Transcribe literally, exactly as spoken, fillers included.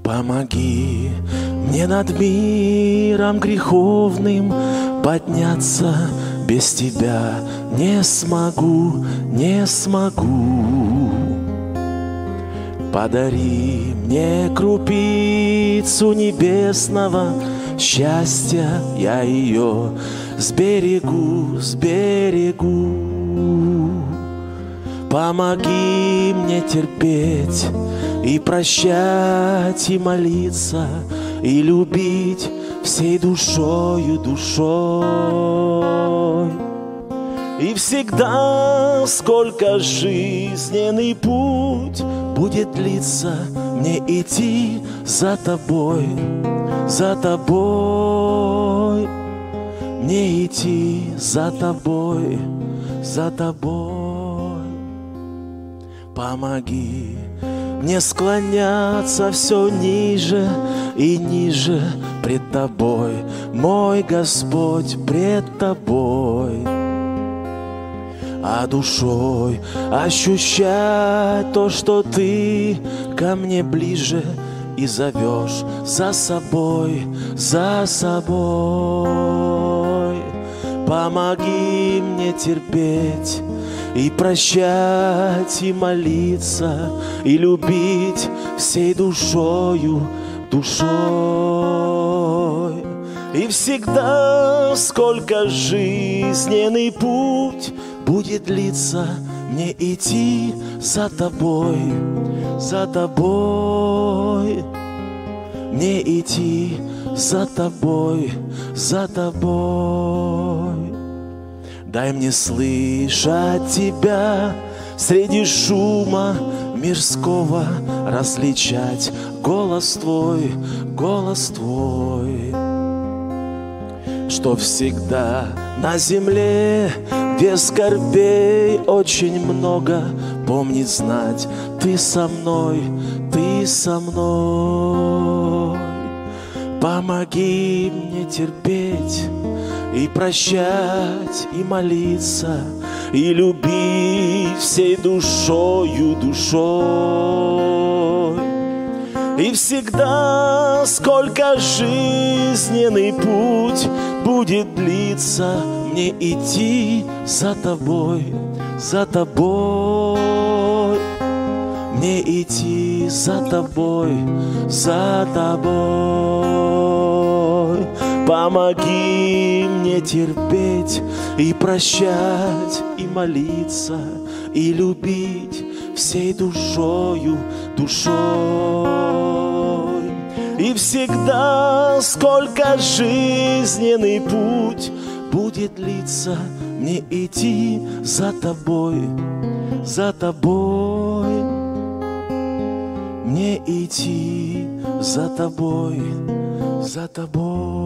Помоги мне над миром греховным подняться, без Тебя не смогу, не смогу. Подари мне крупицу небесного счастья, я ее сберегу, сберегу. Помоги мне терпеть и прощать, и молиться, и любить всей душою, душой. И всегда, сколько жизненный путь будет длиться, мне идти за Тобой, за Тобой. Мне идти за Тобой, за Тобой. Помоги мне склоняться все ниже и ниже пред Тобой, мой Господь, пред Тобой. А душой ощущать то, что Ты ко мне ближе и зовешь за собой, за собой. Помоги мне терпеть и прощать, и молиться, и любить всей душою, душой. И всегда, сколько жизненный путь будет длиться, мне идти за Тобой, за Тобой. Мне идти за Тобой, за Тобой. Дай мне слышать Тебя среди шума мирского, различать голос Твой, голос Твой. Что всегда на земле, где скорбей очень много, помнить знать, Ты со мной, Ты со мной. Помоги мне терпеть и прощать, и молиться, и любить всей душою, душой. И всегда, сколько жизненный путь будет длиться, мне идти за Тобой, за Тобой. Мне идти за Тобой, за Тобой. Помоги мне терпеть и прощать, и молиться, и любить всей душою, душой. И всегда, сколько жизненный путь будет длиться, мне идти за Тобой, за Тобой. Мне идти за Тобой, за Тобой.